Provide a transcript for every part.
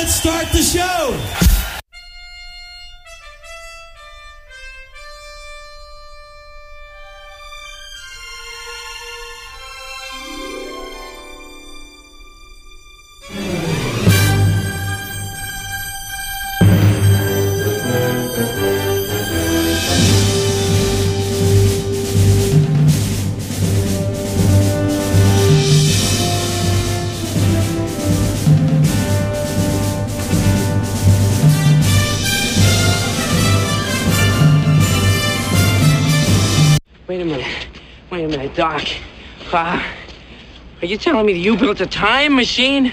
let's start the show. Wait a minute, Doc. Are you telling me that you built a time machine?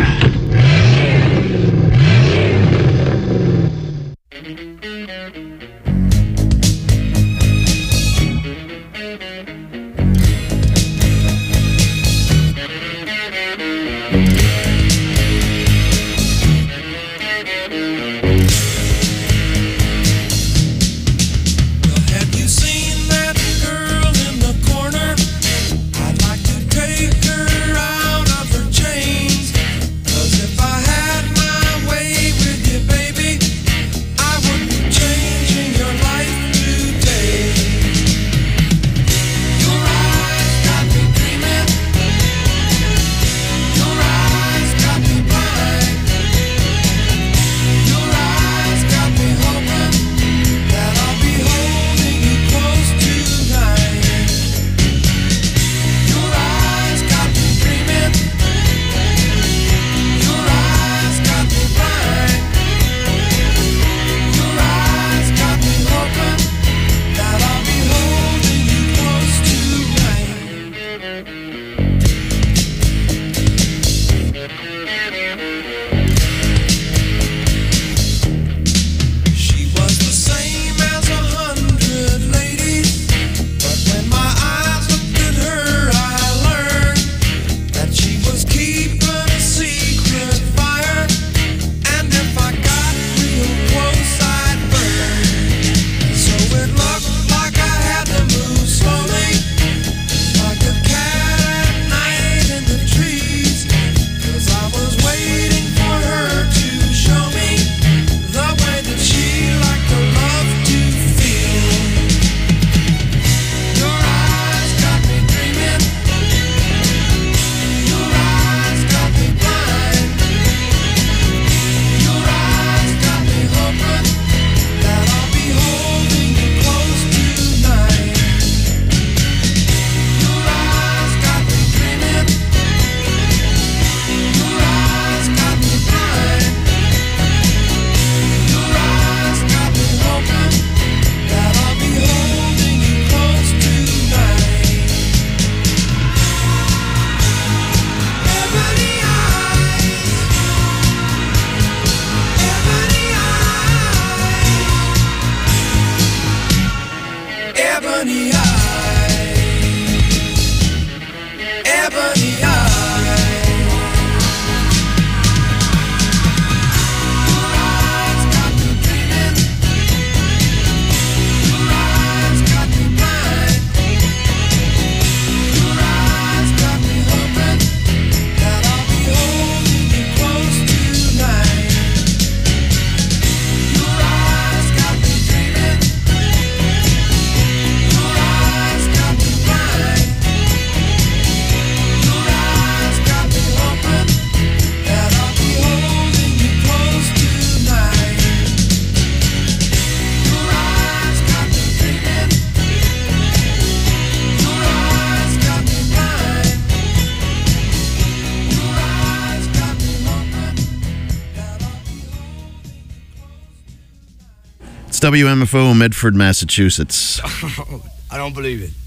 It's WMFO, Medford, Massachusetts. Oh, I don't believe it.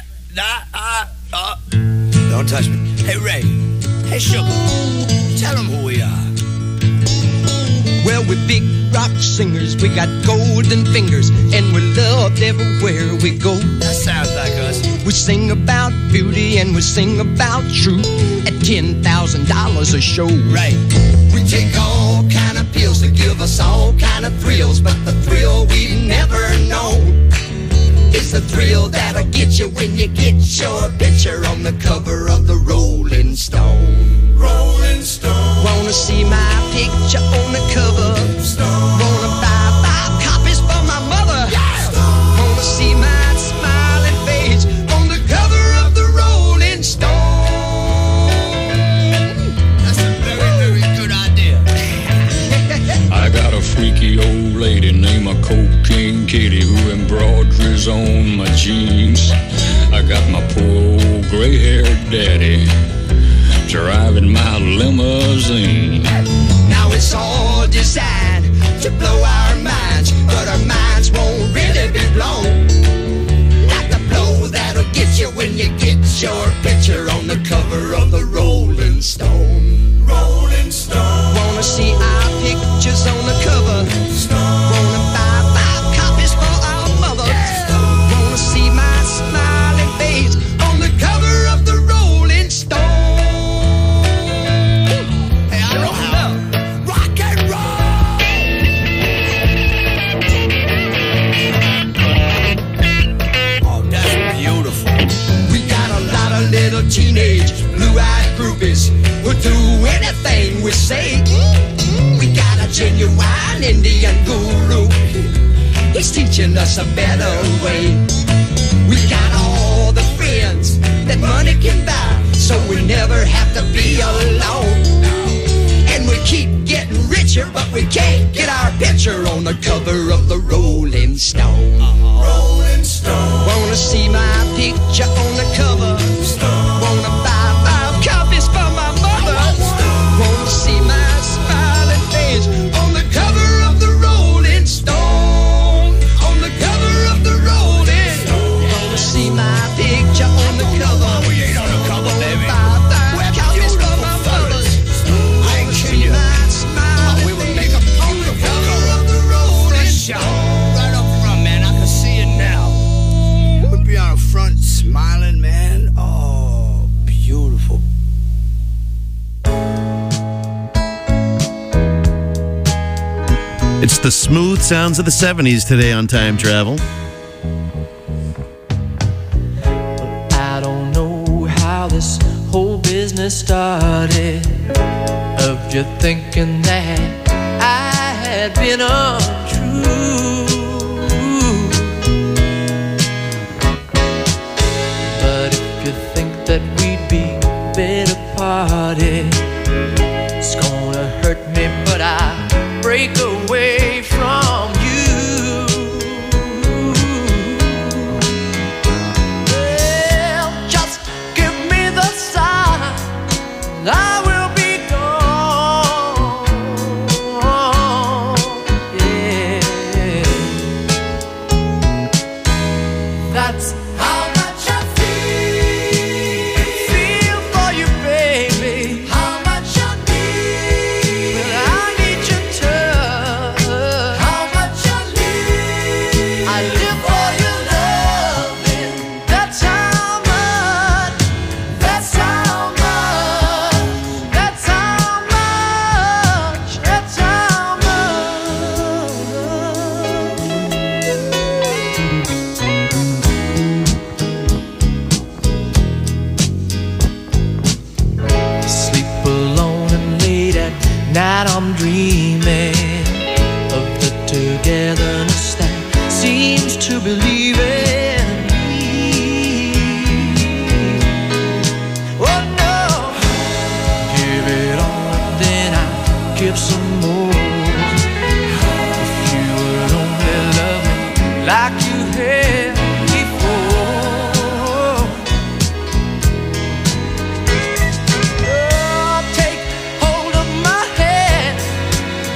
Don't touch me. Hey, Ray. Hey, Sugar. Tell them who we are. Well, we're big rock singers. We got golden fingers, and we're loved everywhere we go. That sounds like us. We sing about beauty, and we sing about truth at $10,000 a show. Right. We take all kind of pills to give us all kind of thrills, but the thrill we've never known is the thrill that'll get you when you get your picture on the cover of the Rolling Stone. Rolling Stone. Wanna see my picture on the cover. Wanna buy 5 copies for my mother. Wanna see my smiling face on the cover of the Rolling Stone. That's a very, very good idea. I got a freaky old lady named a Cocaine Kitty who embroideries on my jeans. I got my poor old gray-haired daddy driving my limousine. Now it's all designed to blow our minds, but our minds won't really be blown. Like the blow that'll get you when you get your picture on the cover of the Rolling Stone. Rolling Stone. Wanna see our pictures on the cover? Wanna buy 5 copies for our mother? Wanna see my smiling face on the cover of the Rolling Stone? Hey, I know how. Rock and roll! Oh, that's beautiful. We got a lot of little teenage blue-eyed groupies who'll do anything we say. We got a genuine Indian guru. He's teaching us a better way. We got all the friends that money can buy, so we never have to be alone. And we keep getting richer, but we can't get our picture on the cover of the Rolling Stone. Rolling Stone. Wanna see my picture on the cover? Wanna buy 5 copies for my mother? Wanna see my smiling face on the cover of the Rolling Stone? On the cover of the Rolling Stone. Wanna see my picture on the cover? We ain't on the cover, baby. Buy 5 copies for my mother. I ain't kidding you. My smiling We would make a face on the beautiful cover cover. of the Rolling Shot Stone. right up front, man. I can see it now. We'd be on the front smiling, man. Oh, beautiful. It's the smooth sounds of the 70s today on Time Travel. I don't know how this whole business started, of you thinking that I had been untrue. But if you think that we'd be better parted, it's gonna hurt me, but I break away from you. Well, just give me the sign, I will be gone. Yeah, that's how much I feel for you, baby. How much I need. Well, I need your touch. How much I need. I live for your loving. That's how much. That's how much. That's how much. That's how much. Sleep alone and late at night I'm dreaming of the togetherness that seems to believe in me. Oh no, give it all and then I give some more. If you would only love me like you had before. Oh, take hold of my hand,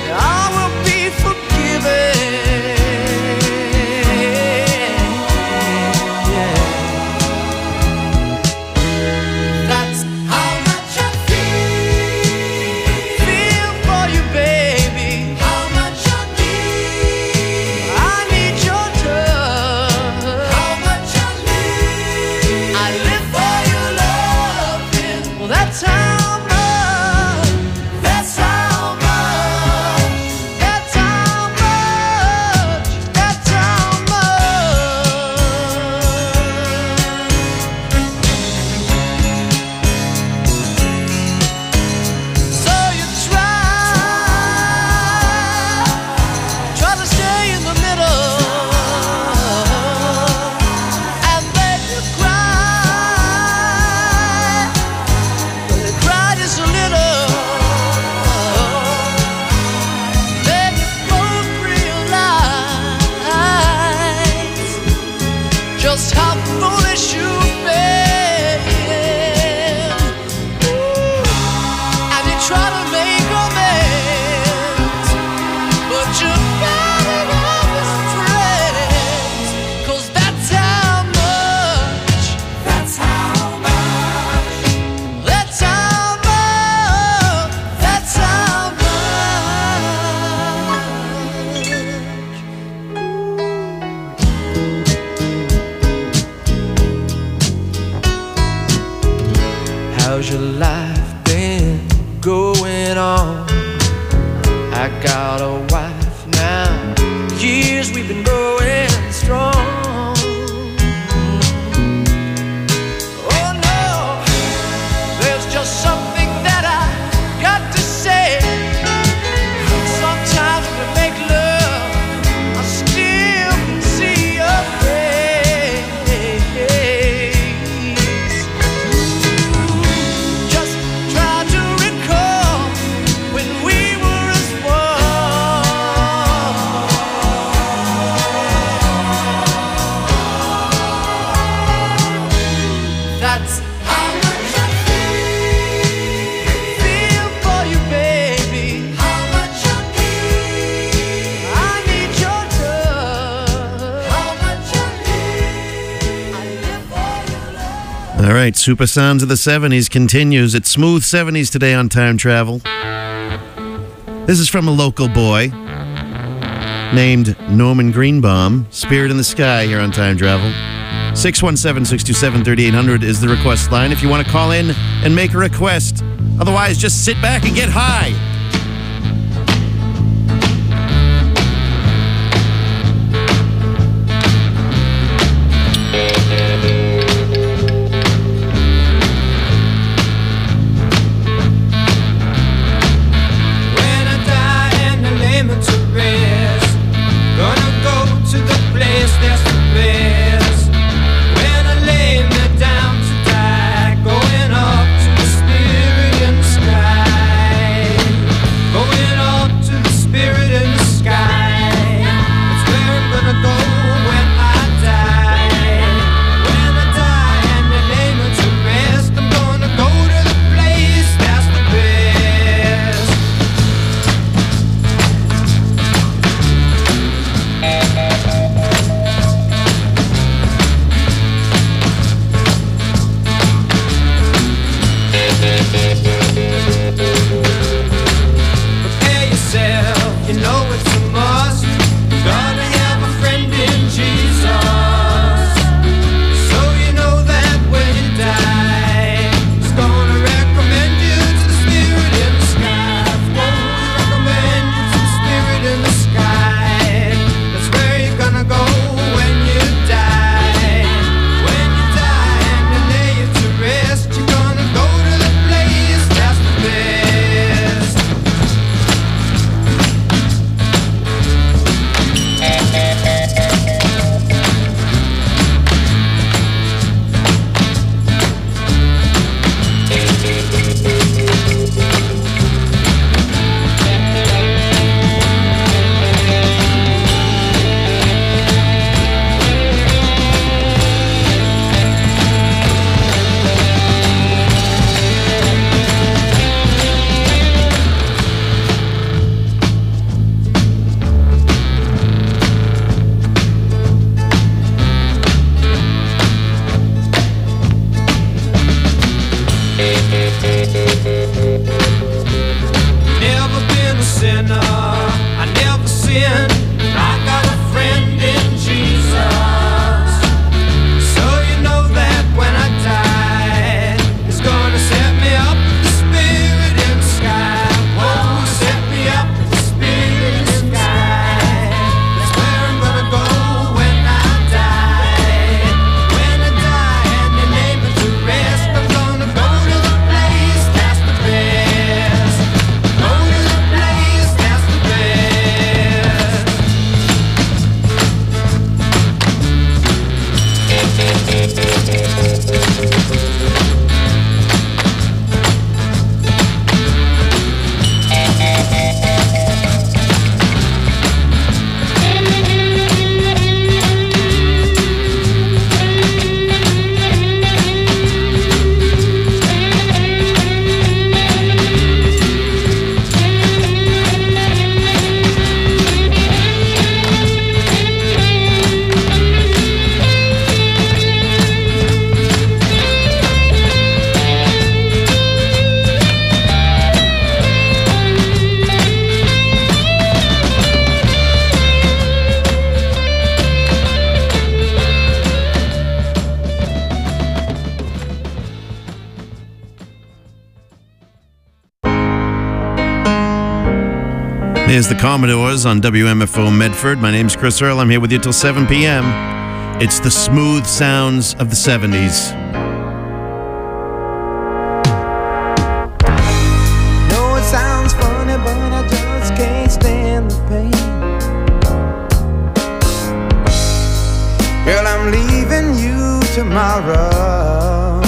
All right, Super Sounds of the 70s continues. It's Smooth 70s today on Time Travel. This is from a local boy named Norman Greenbaum. Spirit in the Sky here on Time Travel. 617-627-3800 is the request line if you want to call in and make a request. Otherwise, just sit back and get high. Here's the Commodores on WMFO Medford. My name's Chris Earl. I'm here with you till 7 p.m. It's the smooth sounds of the 70s. No, it sounds funny, but I just can't stand the pain. Girl, I'm leaving you tomorrow.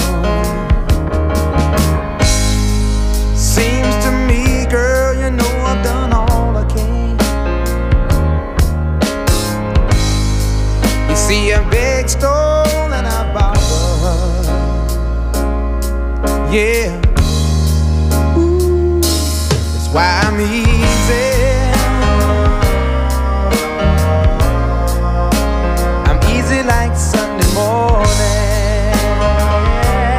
Seems to me, girl, you know I've done all I can. You see a big stone and I borrow. Yeah. Ooh, that's why I'm easy. I'm easy like Sunday morning.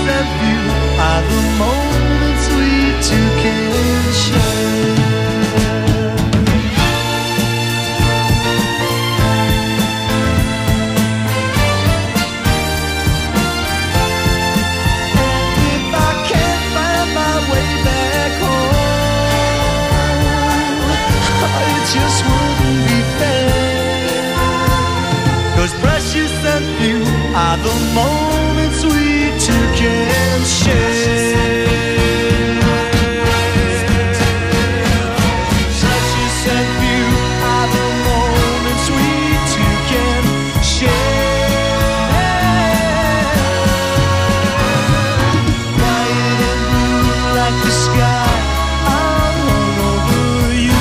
and few are the moments we two can share. Just wouldn't be fair, 'cause precious and few are the moments we two can share. Precious and few are the moments we two can share. Quiet and blue like the sky, I'm all over you.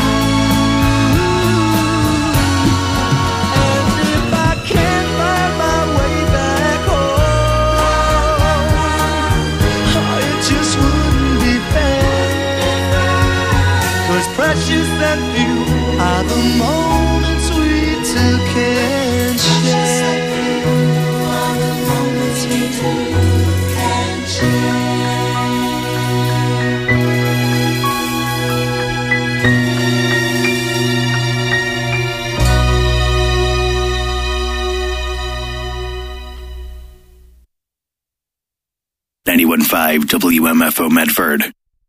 Precious and few are the moments we two can share. Are the moments we two can share. 91.5 WMFO Medford.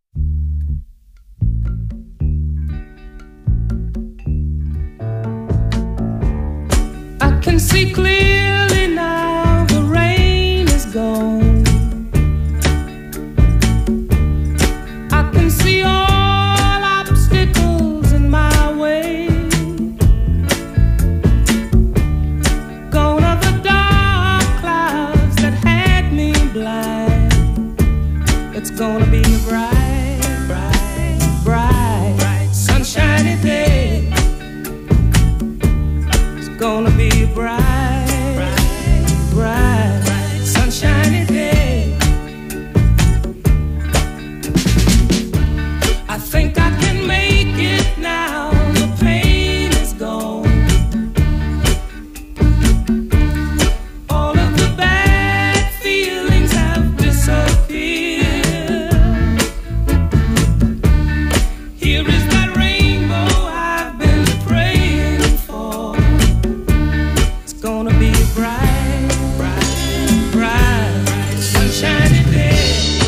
Can see clearly now, the rain is gone. I can see all obstacles in my way. Gone are the dark clouds that had me blind. It's gonna be a bright, bright, bright, bright, sunshiny day. It's gonna be a bright, bright, bright, bright, sunshiny day. I think I can make it now. The pain is gone. All of the bad feelings have disappeared. Here is that rainbow I've been praying for. It's gonna be a bright, bright, bright, bright, sunshiny day.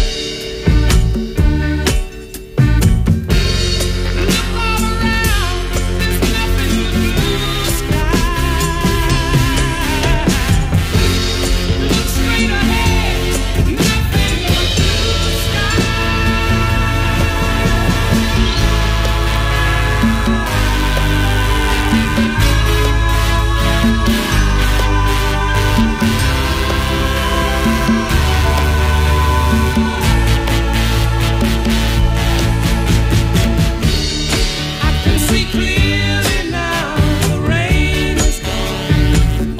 Look all around, there's nothing but blue sky. Look straight ahead, nothing but blue sky. I can see clearly now, the rain is gone.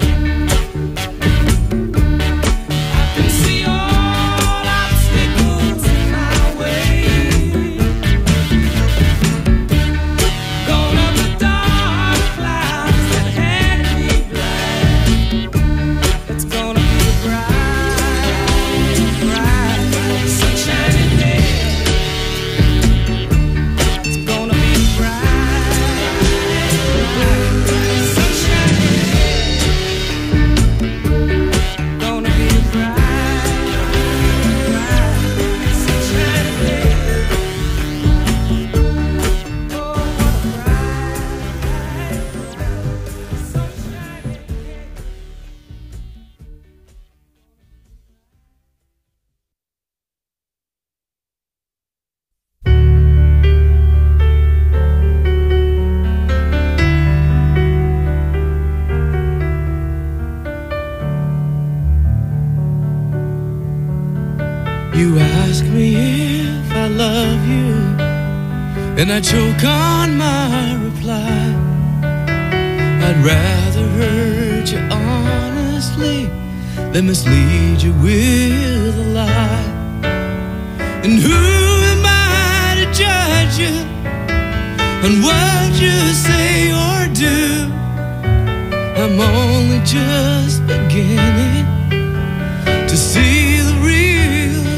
I can see all obstacles in my way. Gone are the dark clouds that had me blind. It's gonna be a bright, bright, bright, sunshiny day. It's gonna be a bright, bright, bright, sunshiny day. Gonna be a bright, bright, bright, sunshiny day. Oh, what a bright, bright, sunshiny day. You ask me if I love you, and I choke on my reply. I'd rather hurt you honestly than mislead you with a lie. And who am I to judge you on what you say or do? I'm only just beginning to see the real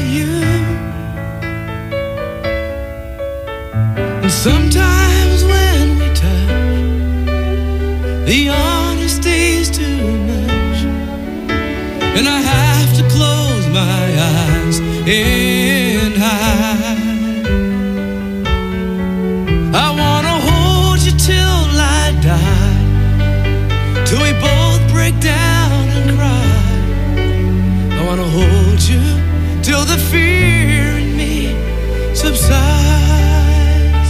and high. I wanna hold you till I die, till we both break down and cry. I wanna hold you till the fear in me subsides.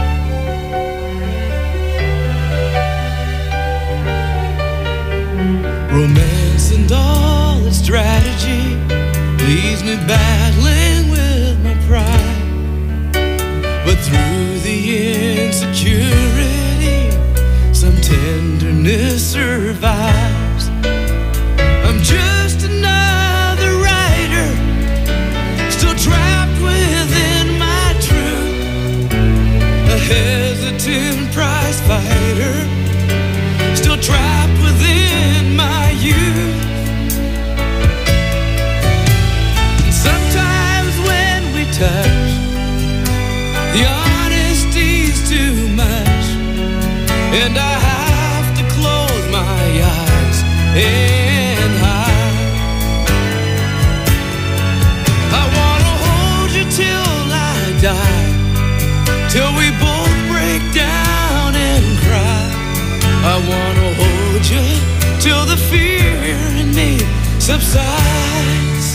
Romance and all its strategy leaves me battling with my pride. But through the insecurity, some tenderness survives. I'm just another writer, still trapped within my truth, a hesitant prize fighter, still trapped within my youth. And sometimes when we touch, the honesty's too much, and I have to close my eyes and hide. I wanna hold you till I die, till we both break down and cry. I wanna hold you till the fear in me subsides.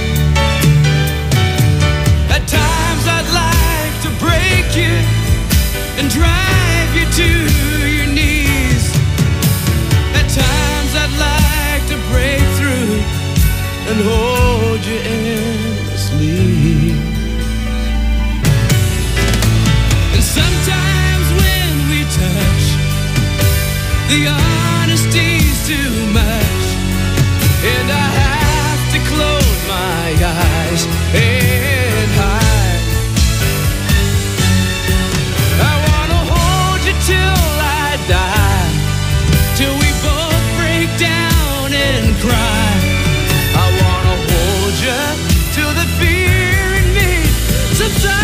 At times I'd like to break you and drive you to your knees. At times I'd like to break through and hold you endlessly. And sometimes when we touch, the honesty's too much, and I have to close my eyes and hide. I wanna hold you till I die, till we both break down and cry. I wanna hold you till the fear in me subsides.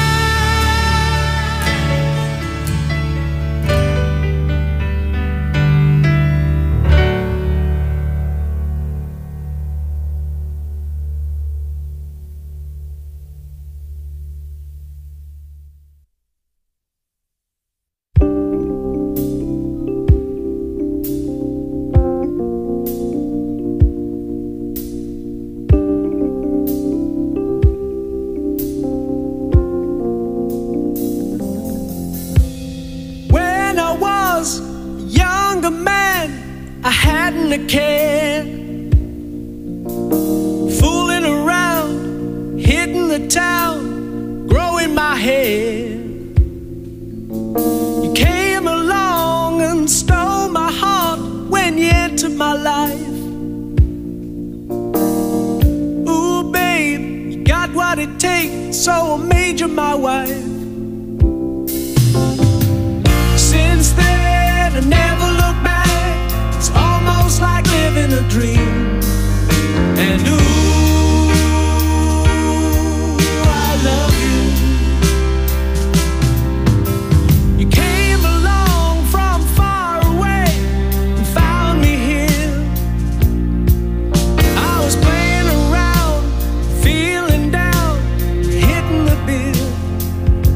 When I was a younger man, I hadn't a care, fooling around, hitting the town, growing my hair. You came along and stole my heart when you entered my life. Ooh, babe, you got what it takes, so I made you my wife. Since then, I never look back. It's almost like living a dream. And ooh, I love you. You came along from far away and found me here. I was playing around, feeling down, hitting the bill.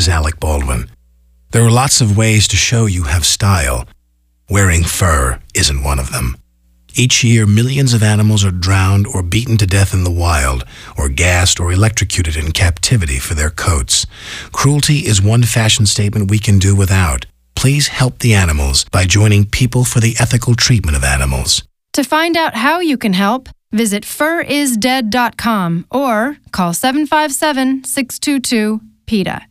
Alec Baldwin. There are lots of ways to show you have style. Wearing fur isn't one of them. Each year, millions of animals are drowned or beaten to death in the wild, or gassed or electrocuted in captivity for their coats. Cruelty is one fashion statement we can do without. Please help the animals by joining People for the Ethical Treatment of Animals. To find out how you can help, visit furisdead.com or call 757-622-PETA.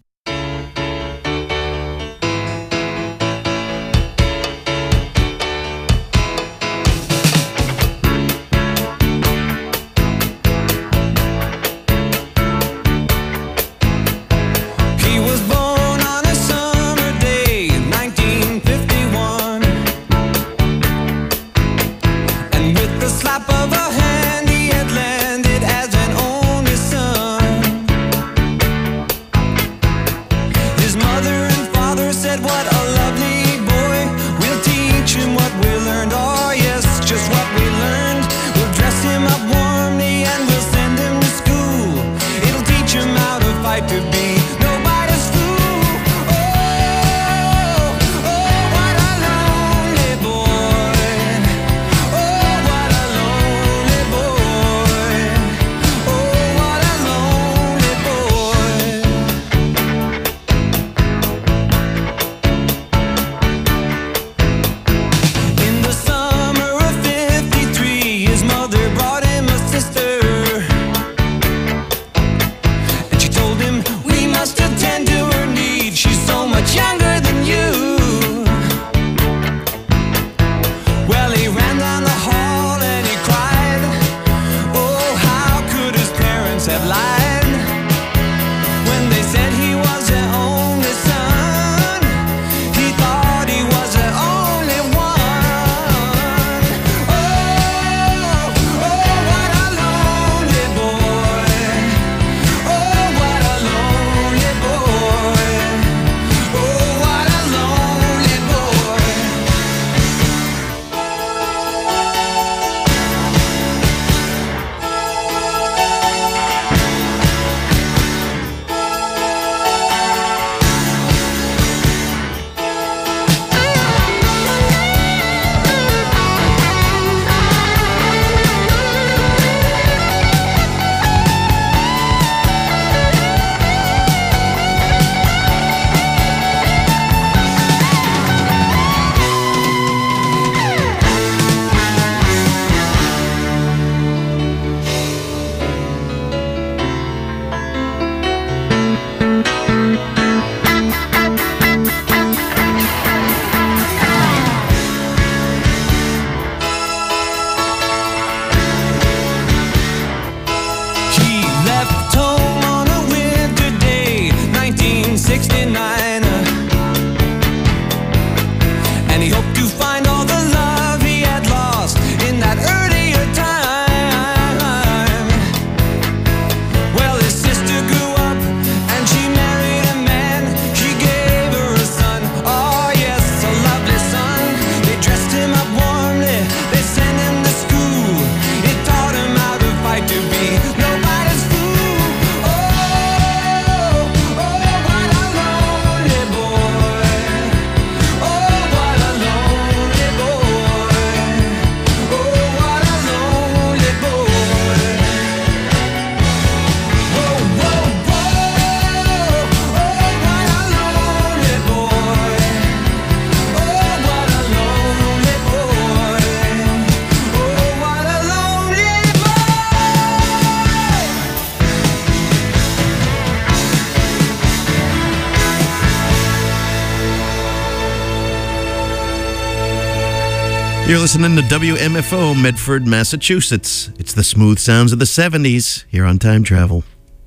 You're listening to WMFO, Medford, Massachusetts. It's the smooth sounds of the 70s here on Time Travel.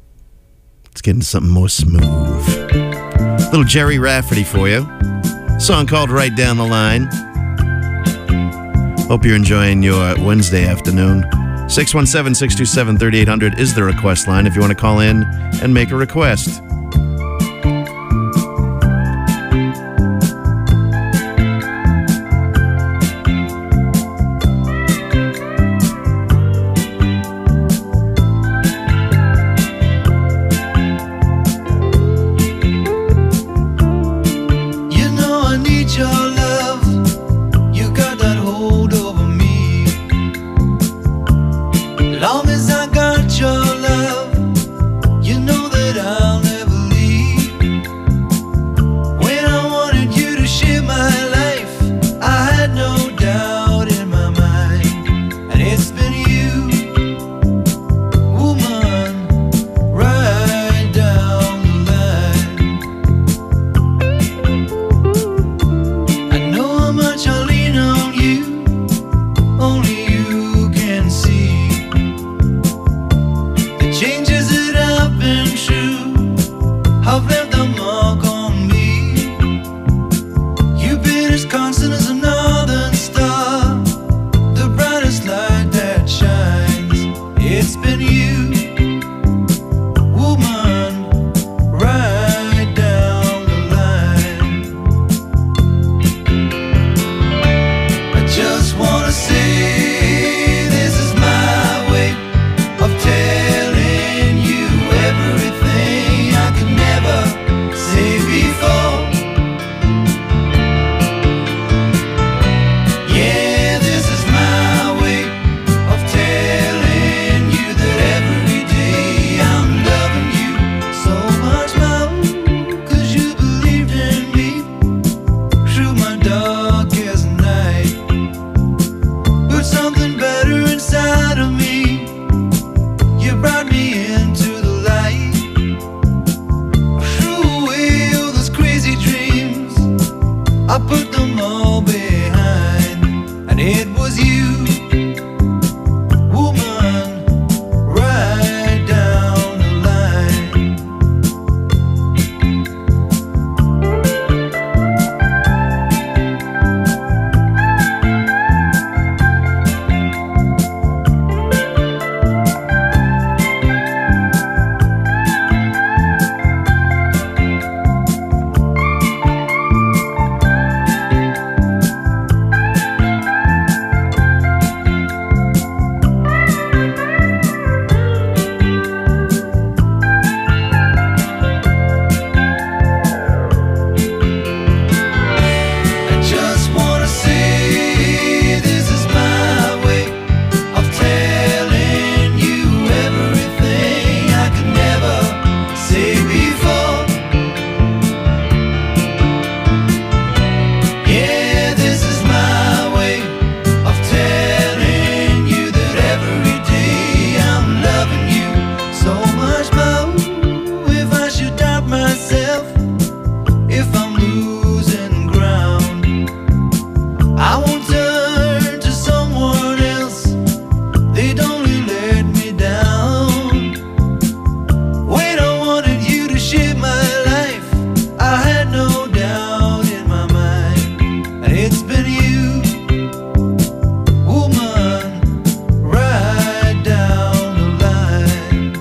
Let's get into something more smooth. Little Jerry Rafferty for you. Song called Right Down the Line. Hope you're enjoying your Wednesday afternoon. 617-627-3800 is the request line if you want to call in and make a request. it's been you, woman, right down the line.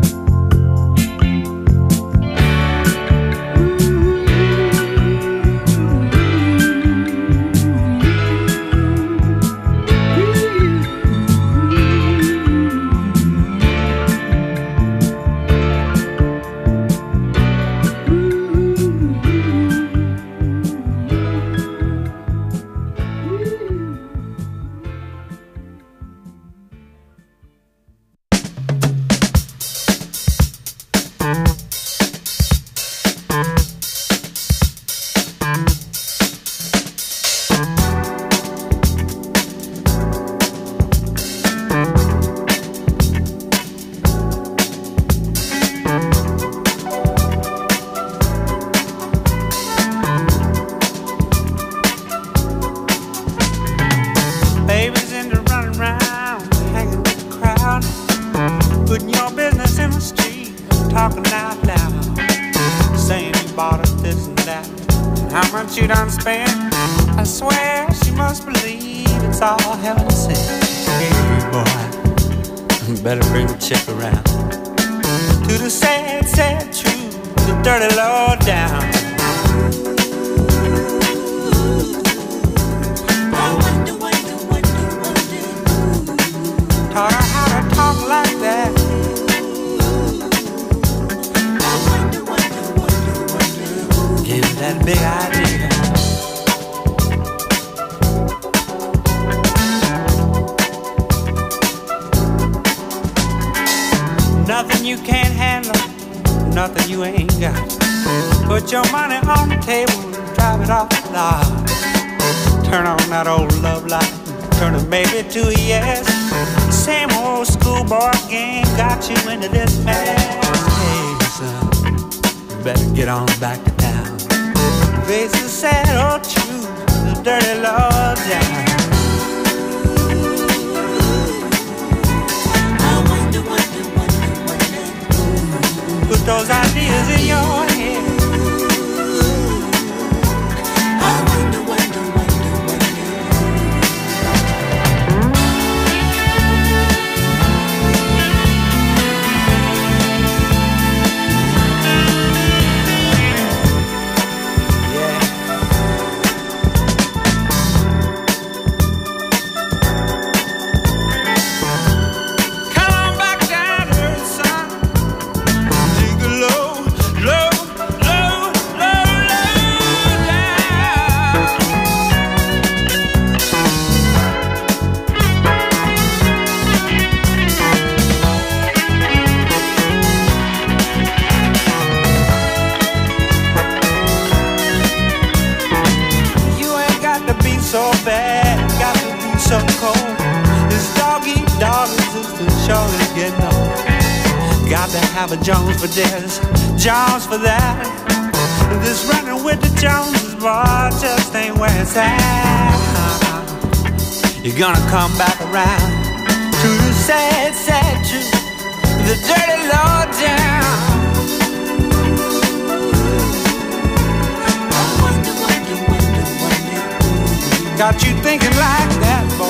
Babies into running around, hanging with the crowd, putting your business in the street, talking out loud, saying you bought us this and that, and how much you done spent. I swear she must believe it's all heaven sent. Hey boy, better bring the chick around to the sad, sad truth, the dirty low down. Taught her how to talk like that. Gave her that big idea. Nothing you can't handle, nothing you ain't got. Put your money on the table and drive it off the lot. Turn on that old love light, turn a maybe to a yes. Same old schoolboy game got you into this mess. Hey, son, you better get on back to town. Face the sad old truth, the dirty law down. Put those ideas in your head. So bad, got to be so cold. This dog eat dog existence surely getting old. Got to have a Jones for this, Jones for that. This running with the Joneses, boy, just ain't where it's at. You're gonna come back around to the sad, sad truth, the dirty low down. Got you thinking like that, boy.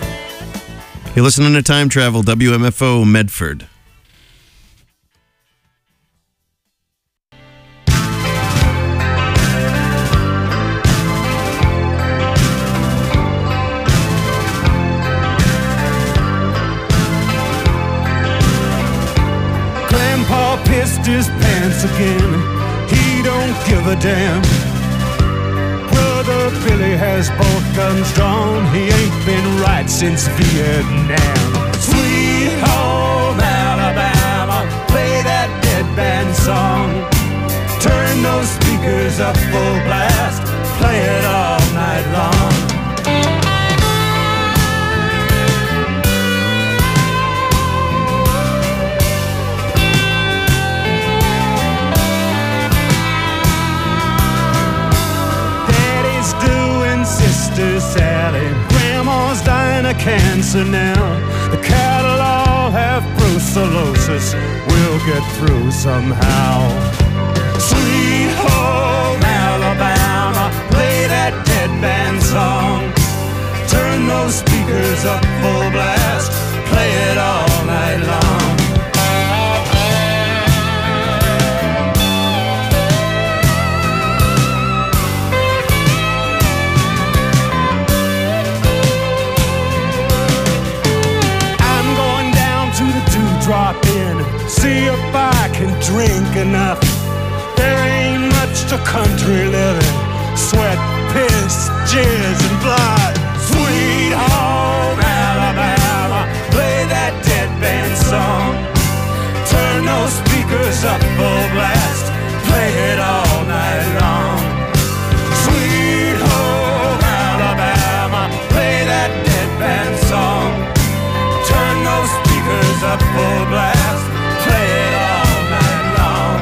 You're listening to Time Travel, WMFO Medford. once again. He don't give a damn. Brother Billy has both guns drawn. He ain't been right since Vietnam. Sweet home Alabama, play that dead band song. Turn those speakers up full blast, play it all night long. Daddy's doing Sister Sally, Grandma's dying of cancer now. The cattle all have brucellosis, we'll get through somehow. Sweet home Alabama, play that dead band song. Turn those speakers up full blast, play it all night long. I'm going down to the Dewdrop Inn, see if I can drink enough. There ain't much to country living, sweat, piss, jizz, and blood. Sweet home Alabama, play that dead band song. Turn those speakers up full blast, play it all night long. Sweet home Alabama, play that dead band song. Turn those speakers up full blast, play it all night long.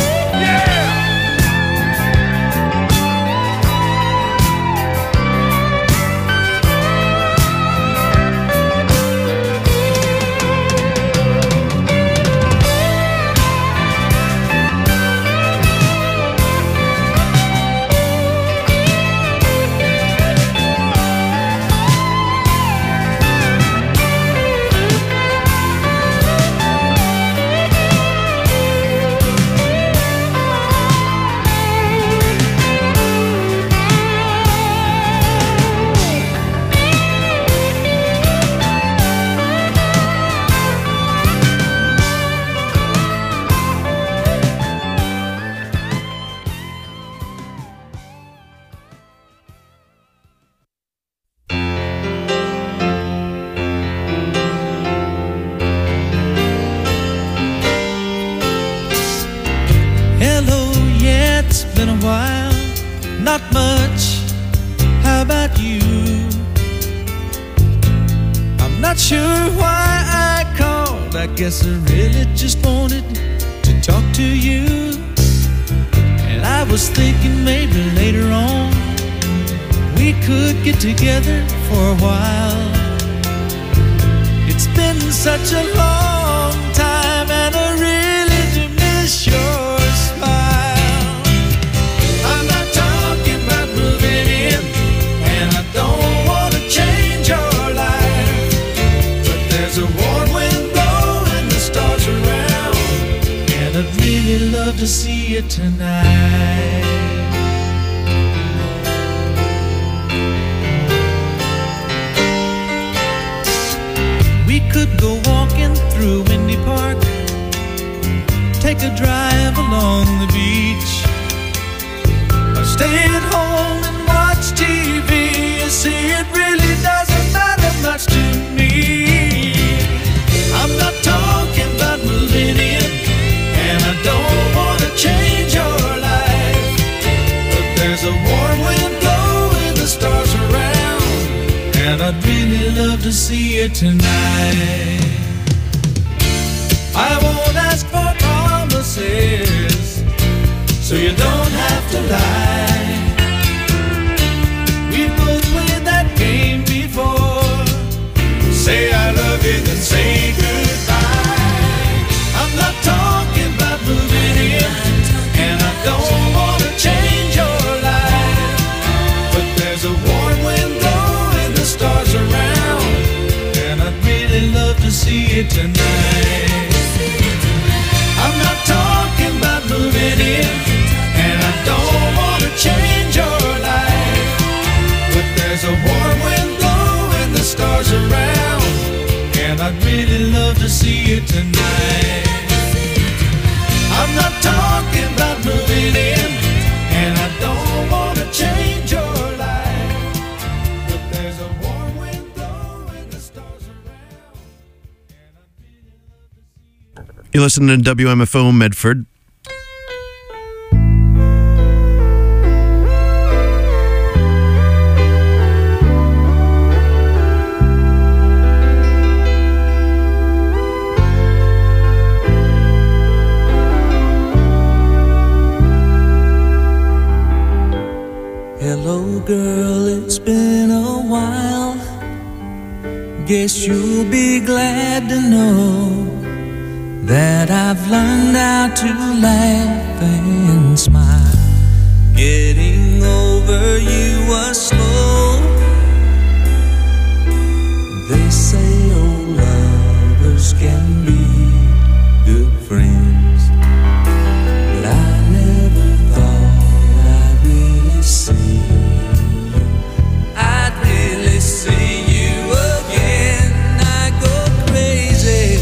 Guess I really just wanted to talk to you. And I was thinking maybe later on we could get together for a while. It's been such a long time and I really do miss your smile. I'm not talking about moving in, and I don't want to change your life, but there's a warm wind around, and I'd really love to see you tonight. We could go walking through Windy Park, take a drive along the beach, or stay at home and watch TV. You see, it really doesn't matter much to me. I'm not talking about moving in, and I don't want to change your life, but there's a warm wind blowing the stars around, and I'd really love to see you tonight. I won't ask for promises, so you don't have to lie. We've both played that game before. Say I love you, then say goodbye. I'm not talking about moving in, and I don't want to change your life, but there's a warm wind blowing the stars around, and I'd really love to see you tonight. You're listening to WMFO Medford. Hello girl, it's been a while. Guess you'll be glad to know that I've learned how to laugh and smile. Getting over you was slow. They say old lovers can be good friends, but I never thought I'd really see you. I'd really see you again. I go crazy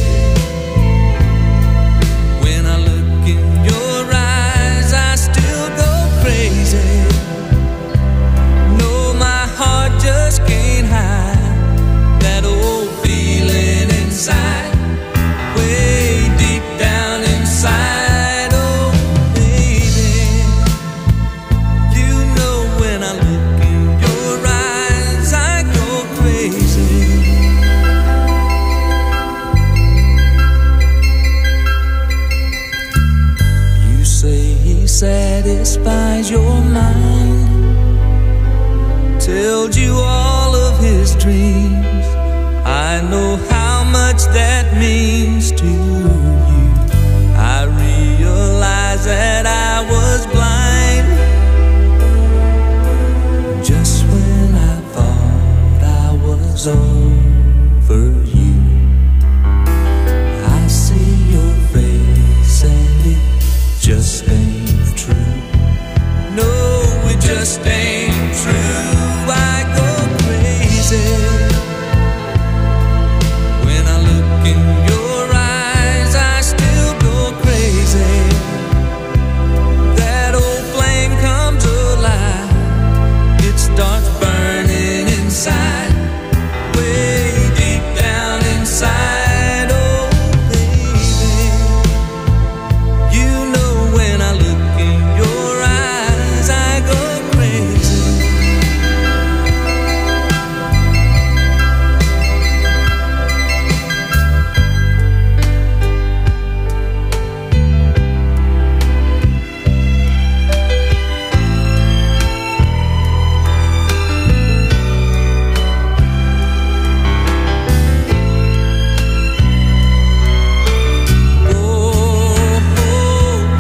when I look in your eyes. I still go crazy. No, my heart just can't hide that old feeling inside, way deep down inside. Oh baby, you know when I look in your eyes I go crazy. You say he satisfies your mind, tells you all of his dreams. I know how much that means to you.